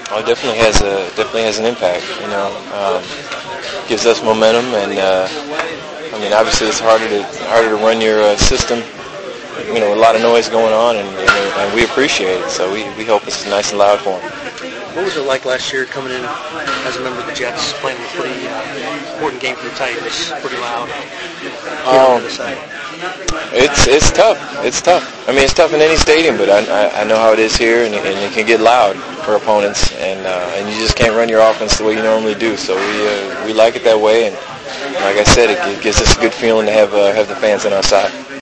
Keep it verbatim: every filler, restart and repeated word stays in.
Oh, it definitely has a definitely has an impact. You know, um, gives us momentum, and uh, I mean, obviously, it's harder to harder to run your uh, system. You know, a lot of noise going on, and, and, and we appreciate it. So we, we hope it's nice and loud for them. What was it like last year coming in as a member of the Jets, playing a pretty uh, important game for the Titans, pretty loud? Um, it's it's tough. It's tough. I mean, it's tough in any stadium, but I I, I know how it is here, and, and it can get loud for opponents, and uh, and you just can't run your offense the way you normally do. So we uh, we like it that way, and like I said, it, it gives us a good feeling to have uh, have the fans on our side.